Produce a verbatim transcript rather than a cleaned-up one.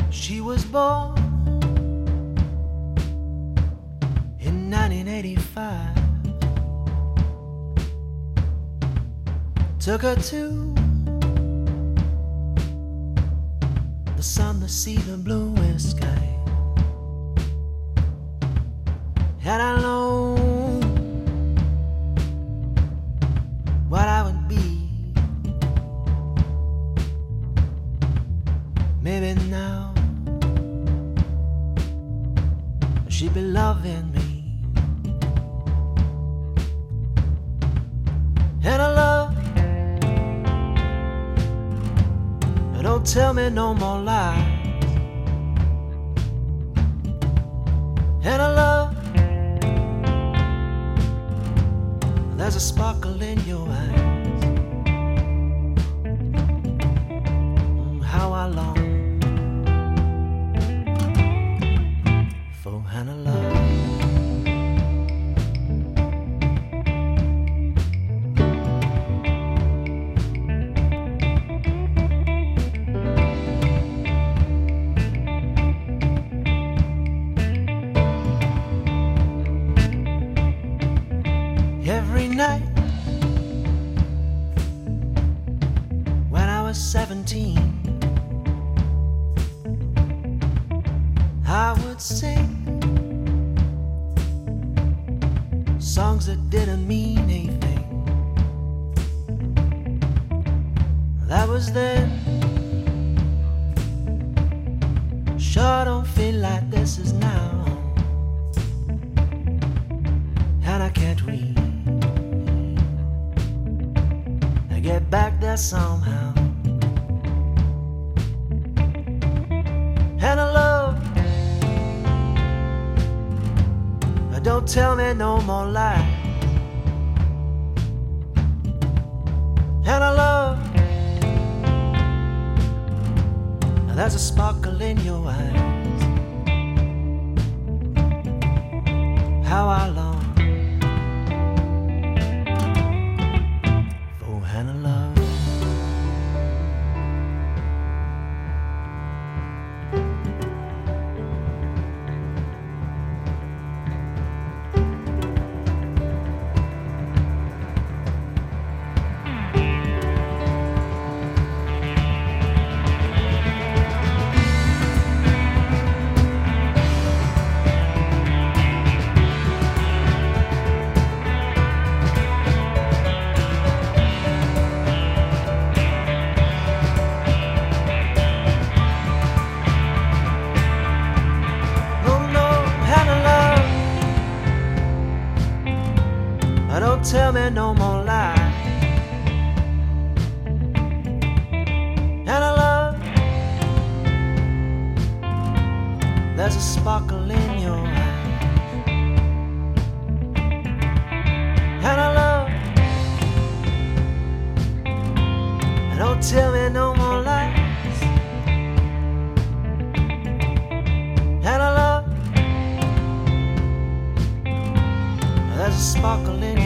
She was born in nineteen eighty-five. Took her to the sun, the sea, the blue sky. Had I known what I would be, maybe now she'd be loving me. And I love, don't tell me no more lies. And I love, there's a sparkle in your eyes. Mm, how I long for Hannah love. Every night when I was seventeen, I would sing songs that didn't mean anything. That was then. Sure don't feel like this is now, and I can't read. Get back there somehow. And I love, don't tell me no more lies. And I love, there's a sparkle in your eyes. How I long Hannah love. Don't tell me no more lies. And I love, there's a sparkle in your eyes. And I love, don't tell me no more lies. And I love, there's a sparkle in